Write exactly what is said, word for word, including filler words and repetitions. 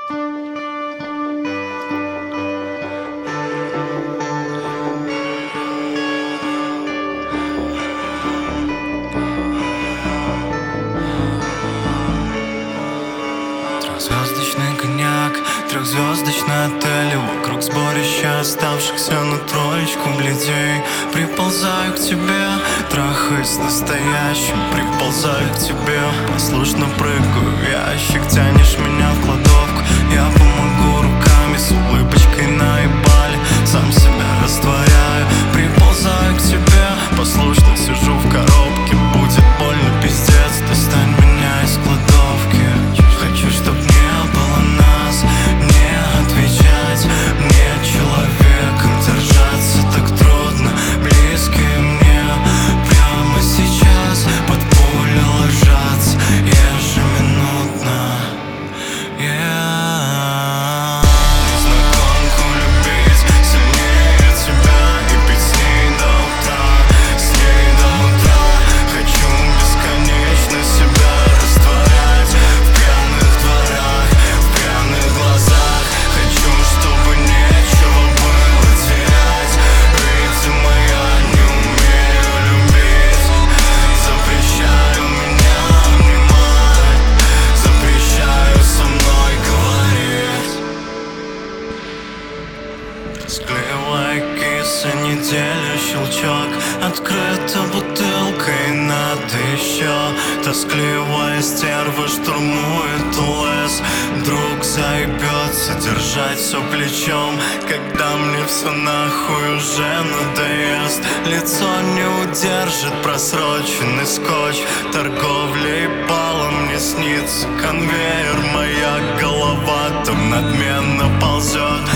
Трехзвездочный коньяк, трехзвездочный отель. Вокруг сборища оставшихся на троечку глядей. Приползаю к тебе, трахаюсь настоящим. Приползаю к тебе, послушно прыгаю в ящик. Тянешь меня в кладовку, я помогу руками. С улыбочкой наебали, сам себя растворяю. Приползаю к тебе, послушно сижу в коробке. Будет больно, пиздец, достань меня из кладовки. Хочу, чтоб не было нас, не отвечать мне человеком. Держаться так трудно, близкие мне прямо сейчас под пули ложатся ежеминутно. Yeah. Незнакомку любить сильнее тебя и пить с ней до утра, с ней до утра. Хочу бесконечно себя растворять в пьяных дворах, в пьяных глазах. Хочу, чтобы нечего было терять. Видимо, я не умею любить. Запрещаю меня обнимать, запрещаю со мной говорить. Склеивай кисы, неделя, щелчок. Открыта бутылка и надо еще. Тоскливая стерва штурмует ЛС. Друг заебется держать все плечом, когда мне все нахуй уже надоест. Лицо не удержит просроченный скотч. Торговля и балом мне снится конвейер. Моя голова там надменно ползет.